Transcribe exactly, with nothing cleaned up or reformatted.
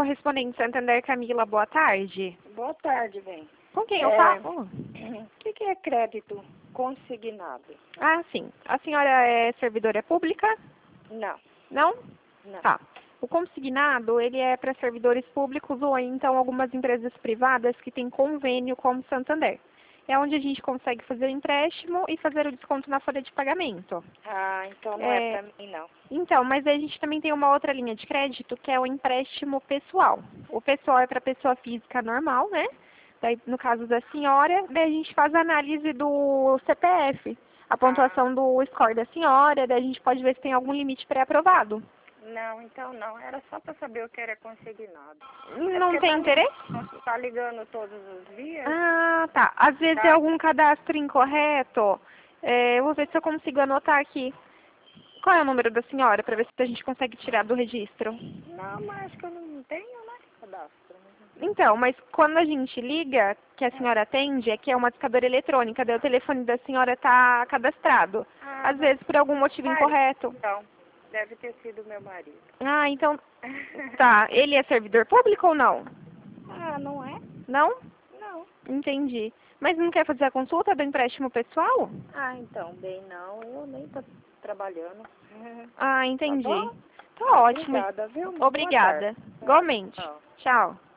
correspondente Santander, Camila, boa tarde. Boa tarde, bem. Com quem eu É, falo? O que, que é crédito consignado? Ah, sim. A senhora é servidora pública? Não, Não? não. Tá. O consignado, ele é para servidores públicos ou então algumas empresas privadas que têm convênio com o Santander. É onde a gente consegue fazer o empréstimo e fazer o desconto na folha de pagamento. Ah, então não É, é pra mim, não. Então, mas aí a gente também tem uma outra linha de crédito, que é o empréstimo pessoal. O pessoal é para pessoa física normal, né? Daí, no caso da senhora, daí a gente faz a análise do C P F, a pontuação do score da senhora, daí a gente pode ver se tem algum limite pré-aprovado. Não, então não. Era só pra saber o que era consignado. Não tem interesse? Tá ligando todos os dias? Ah, tá. Às vezes é Tá. algum cadastro incorreto. É, eu vou ver se eu consigo anotar aqui. Qual é o número da senhora, para ver se a gente consegue tirar do registro? Não, mas acho que eu não tenho, né? Cadastro. Então, mas quando a gente liga, que a senhora atende, é que é uma discadora eletrônica, daí o telefone da senhora está cadastrado. Ah, Às mas vezes por algum motivo marido, incorreto. então. Deve ter sido meu marido. Ah, então, tá. Ele é servidor público ou não? Ah, não é? Não? Não. Entendi. Mas não quer fazer a consulta do empréstimo pessoal? Ah, então, bem não. Eu nem tô trabalhando. Ah, Tá entendi. bom? Tá Ah, ótimo. obrigada, viu? Boa Obrigada. tarde. Igualmente. Tchau. Tchau.